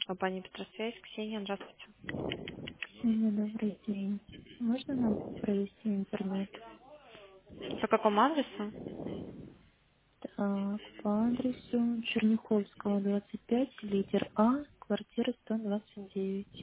Компания Петросвязь. Ксения, здравствуйте. Ксения, добрый день. Можно нам провести интернет? По какому адресу? Так, по адресу Черняховского, 25, литер А, квартира 129.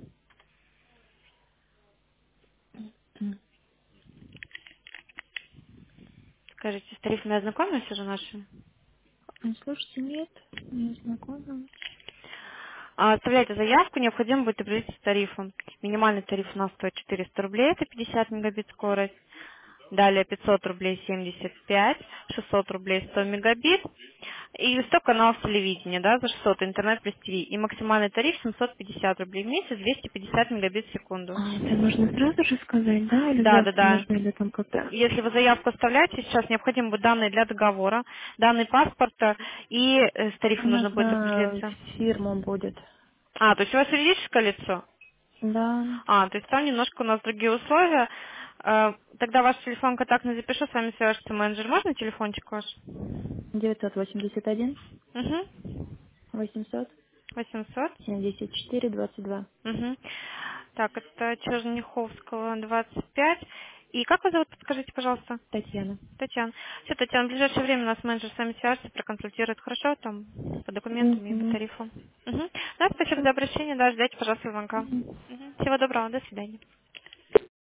Скажите, с тарифами ознакомились уже наши? Слушайте, нет, не знакома. Оставляйте заявку, необходимо будет определиться с тарифом. Минимальный тариф у нас стоит 400 рублей, это 50 мегабит скорость. Далее 500 рублей 75, 600 рублей 100 мегабит. И 100 каналов телевидения, да, за 600 интернет плюс ТВ. И максимальный тариф 750 рублей в месяц, 250 мегабит в секунду. Это нужно сразу же сказать, да, или Да, да, завтра да. нужно, или там когда? Если вы заявку оставляете, сейчас необходимы будут данные для договора, данные паспорта и с У тарифом нас нужно будет на определиться. фирма будет. То есть у вас юридическое лицо? Да, То есть там немножко у нас другие условия. Тогда ваш телефон контактный запишу, с вами свяжется менеджер. Можно телефончик ваш? 981 Угу. 800 800. 74 22. Угу. Так, это Черняховского, 25. И как вас зовут, подскажите, пожалуйста? Татьяна. Татьяна. Все, Татьяна, в ближайшее время у нас менеджер с вами свяжется, проконсультирует, хорошо, там, по документам и по Угу. тарифу. Угу. Да, спасибо Хорошо. за обращение, да, ждите, пожалуйста, звонка. Мгм. Мгм. Всего доброго, до свидания.